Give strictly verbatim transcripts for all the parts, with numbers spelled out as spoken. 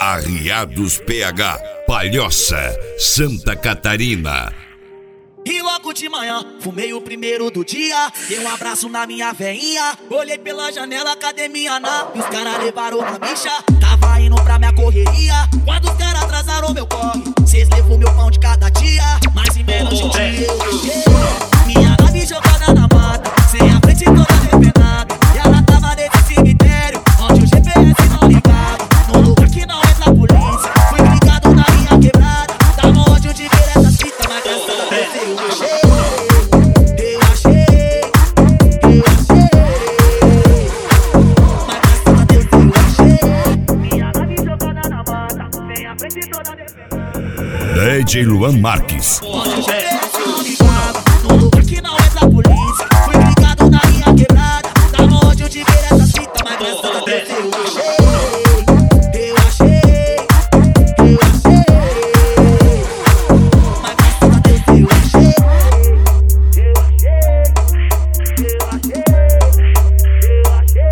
Arriados P H, Palhoça, Santa Catarina. E logo de manhã, fumei o primeiro do dia. Dei um abraço na minha veinha. Olhei pela janela, academia na. E os caras levaram uma bicha. Tava indo pra minha correria. Quando os caras atrasaram meu corre, cês levou meu pão de cada dia. Mas em menos de um dia eu cheguei. Minha nave jogada na mata, sem a frente toda depenada. E ela tava nesse cemitério, onde o G P S não ligava. Num lugar que não entra a polícia. Fui ligado na minha quebrada. Dava ódio de ver essas fitas, mas graças a Deus eu achei. Eu achei, eu achei. Mas graças a Deus eu achei. Minha nave jogada na mata, sem a frente toda depenada. D J Luan Marques. Onde o G P S não ligava. Num lugar que não entra a polícia. Fui ligado na minha quebrada. Dava ódio de ver essas fitas, mas graças a Deus eu achei. Eu achei, eu achei. Mas graças a Deus eu achei. Eu achei, eu achei, eu achei.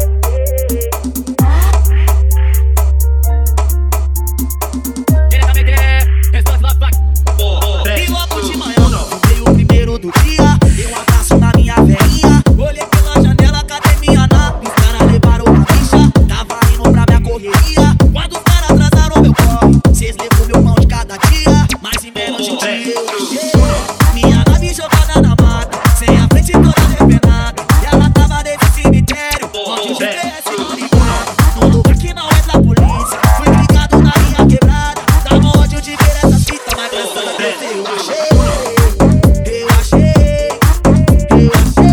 E logo de manhã, fumei o primeiro do dia. Dei um abraço na minha veinha. Olhei pela janela, academia na. Os caras levaram uma bicha. Tava indo pra minha correria. Quando os caras atrasaram meu corre, cês levou meu pão de cada dia. Mas em menos de um dia eu cheguei. Minha nave jogada na mata, sem a frente toda depenada. E ela tava nesse cemitério, onde o G P S não ligava. Num lugar que não entra a polícia. Fui ligado na minha quebrada. Dava ódio de ver essas fitas, mas graças a Deus eu achei. Eu achei, eu achei.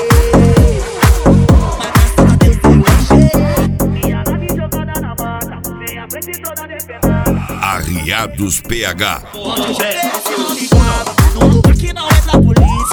Mas graças a Deus eu achei. Minha nave jogada na mata, sem a frente toda depenada. Arriados P H. Onde o G P S não ligava. Num lugar que não entra a polícia.